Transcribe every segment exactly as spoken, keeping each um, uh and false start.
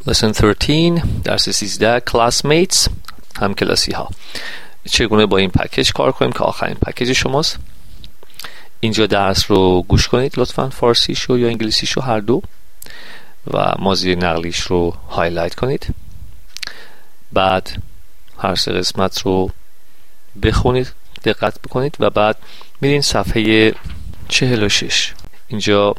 Lesson thirteen درس سیزده Classmates همکلاسی ها. چگونه با این پکیج کار کنیم که آخرین پکیج شماست. اینجا درس رو گوش کنید لطفاً، فارسیشو یا انگلیسیشو هر دو، و ماضی نقلیش رو هایلایت کنید. بعد هر سه قسمت رو بخونید، دقت بکنید و بعد میرین صفحه چهل و شش. اینجا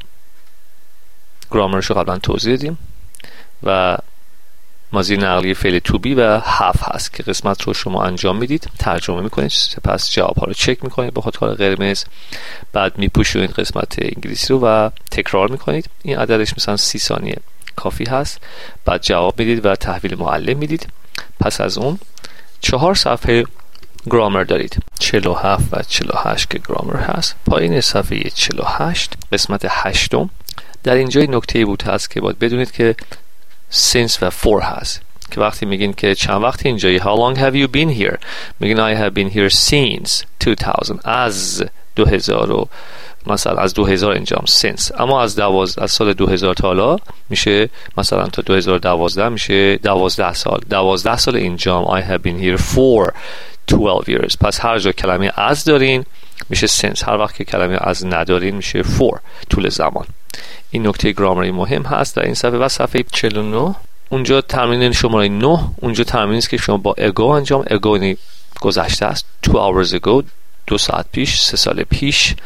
گرامرش رو قبلا توضیح دادیم و ماضی نقلی فعل تو بی و هاف هست که قسمت رو شما انجام میدید، ترجمه میکنید، سپس جواب ها رو چک میکنید با خودکار قرمز، بعد میپوشونید قسمت انگلیسی رو و تکرار میکنید. این عددش مثلا سی ثانیه کافی هست. بعد جواب میدید و تحویل معلم میدید. پس از اون چهار صفحه گرامر دارید، چهل و هفت و چهل و هشت که گرامر هست. پایین صفحه چهل و هشت قسمت هشتم، در اینجا نکته بود هست که باید بدونید که since و for هست که وقتی میگین که چند وقت اینجایی how long have you been here، میگین I have been here since two thousand، از دو هزار و مثلا از دو هزار انجام since، اما از دواز از سال دو هزار تا حالا میشه مثلا تا دو هزار و دوازده میشه دوازده سال، دوازده سال انجام I have been here for twelve years. پس هر جا کلمه از دارین میشه since، هر وقت که کلمه از ندارین میشه for، طول زمان. این نکته گرامری مهم هست در این صفحه. و صفحه چهل و نه اونجا تمرین شماره نه، اونجا تمرینی است که شما با اگو انجام، اگو گذشته است، two hours ago، دو ساعت پیش، سه سال پیش،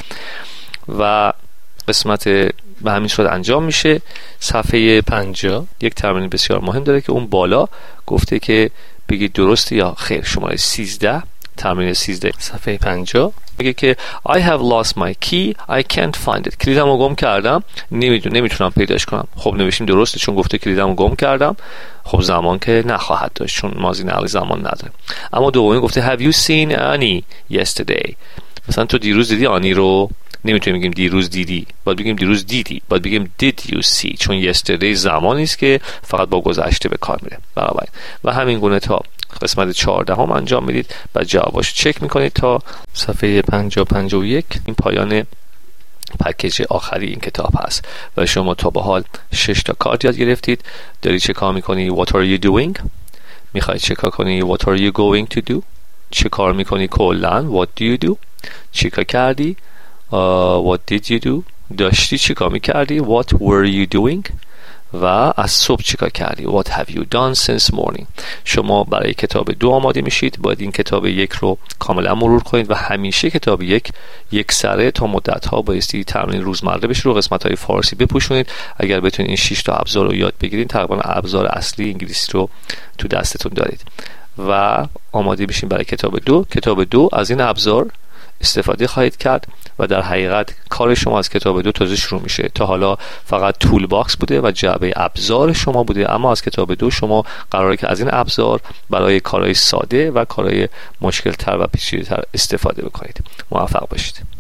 و قسمت به همین صورت انجام میشه. صفحه پنجاه یک تمرین بسیار مهم داره که اون بالا گفته که بگید درست یا خیر. شماره سیزده، تمرین سیزده صفحه پنجاه میگه که I have lost my key I can't find it، کلیدمو گم کردم، نمیدونم نمیتونم پیداش کنم. خب نوشتیم درسته چون گفته کلیدمو گم کردم، خب زمان که نخواهد داشت چون ماضی نقلی زمان نداره. اما دومی گفته have you seen Annie yesterday، مثلا تو دیروز دیدی آنی رو، نمیتونیم بگیم دیروز دیدی، باید بگیم دیروز دیدی، باید بگیم did you see، چون yesterday زمانی است که فقط با گذشته به کار میره. برابر و همین گونه تا قسمت چهارده هم انجام میدید و جواباشو چک میکنید تا صفحه پنجاه پنجاه و یک. این پایان پکیج آخری این کتاب هست و شما تا به حال شش تا کارت یاد گرفتید. داری چه کار میکنی؟ What are you doing؟ میخوای چه کار کنی؟ What are you going to do؟ چه کار میکنی کلاً؟ What do you do؟ چه کار کردی؟ Uh, what did you do؟ داشتی چه کار میکردی؟ What were you doing؟ و از صبح چیکار کردی؟ What have you done since morning؟ شما برای کتاب دو آماده میشید. باید این کتاب یک رو کاملا مرور کنید و همیشه کتاب یک یک سره تا مدت ها بایستی تمرین روزمره بشه رو قسمت های فارسی بپوشونید. اگر بتونید این شش تا ابزار رو یاد بگیرید تقریبا ابزار اصلی انگلیسی رو تو دستتون دارید و آماده میشین برای کتاب دو. کتاب دو از این ابزار استفاده خواهید کرد و در حقیقت کار شما از کتاب دو تازه شروع میشه. تا حالا فقط تول باکس بوده و جعبه ابزار شما بوده، اما از کتاب دو شما قراره که از این ابزار برای کارهای ساده و کارهای مشکل تر و پیچیده تر استفاده بکنید. موفق باشید.